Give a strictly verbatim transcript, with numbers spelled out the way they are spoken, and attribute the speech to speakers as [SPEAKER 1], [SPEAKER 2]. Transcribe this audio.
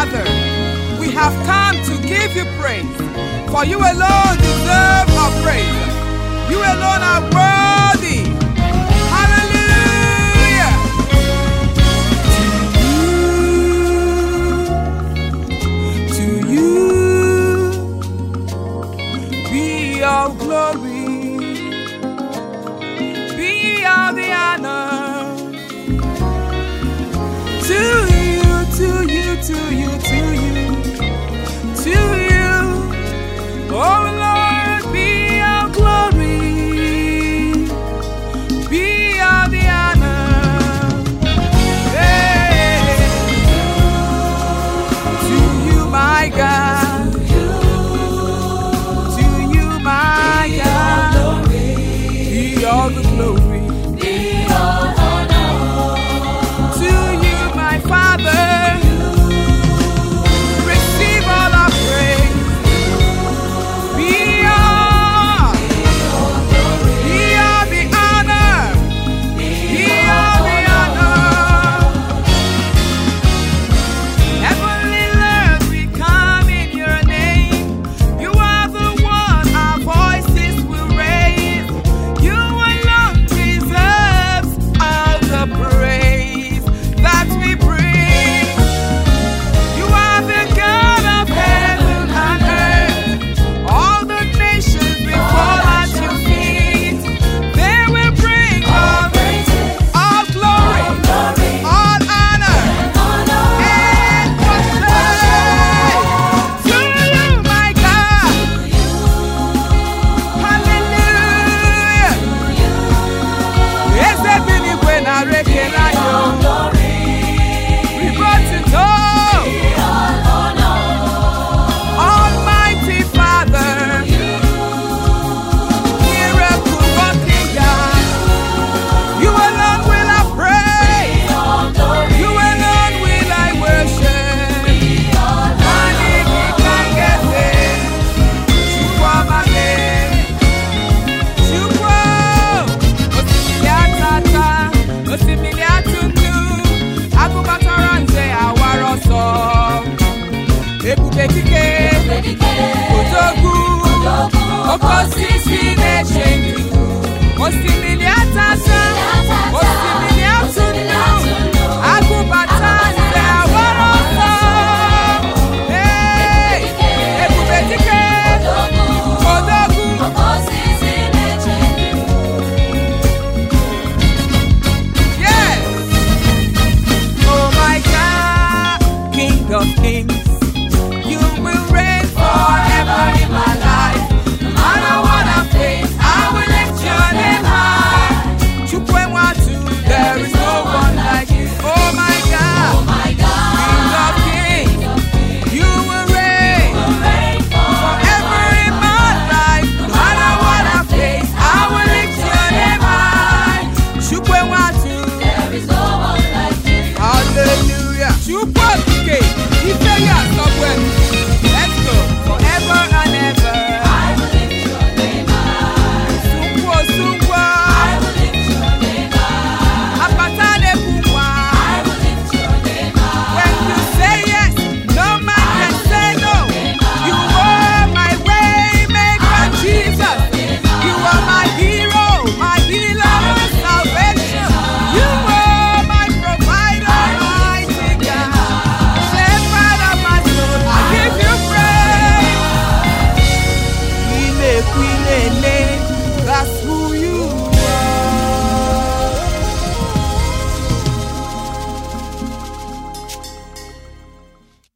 [SPEAKER 1] Father, we have come to give you praise, for you alone deserve our praise. You alone are worthy. Hallelujah. To you, to you be all glory, be all the honor. To you, to you, to you, to you, to you, oh Lord, be all glory, be all the honor. Hey. To you, my God, to you, my God, be all the glory, be all honor. To you, my Father, receive all our praise. Be all, be all the honor, be all the honor. Heavenly Lord, we come in your name. You are the one our voices will raise. You alone deserves all the praise that we bring. You are the God of heaven and earth. All the nations will fall at your feet. They will bring all all glory, all honor, and worship to you, my God. Hallelujah. Eze binigwe na rekela yo. We brought it all. Almighty Father, miracle working God, you alone will I praise, you alone will I worship. Nani kikangete, chukwa mame, chukwa, osimiliatata, osimiliatundu, agubataranze awaroso, ebube dike, odogu, okosisi nechendu, osimiliatata, osimiliatundu, agubataranze awaroso. Hey, ebube dike, odogu, yes. Oh my God, King of Kings, you will reign forever in my life. No matter what I face, I will lift your name high. Chukwuemwatu, there is no one like you. Oh my God, King of Kings, you will reign forever in my life. No matter what I face, I will lift your name high. Chukwuemwatu, hallelujah. Chukwuemwatu, you say yes, somewhere. Let's go forever and ever. Sungwo, sungwo. Apatane kumwa. When you say yes, no man can say no. You are my way maker, Jesus. You are my hero, my healer, my salvation. You are my provider, mighty God. Shepherd of my soul, I give you praise. Queen, queen,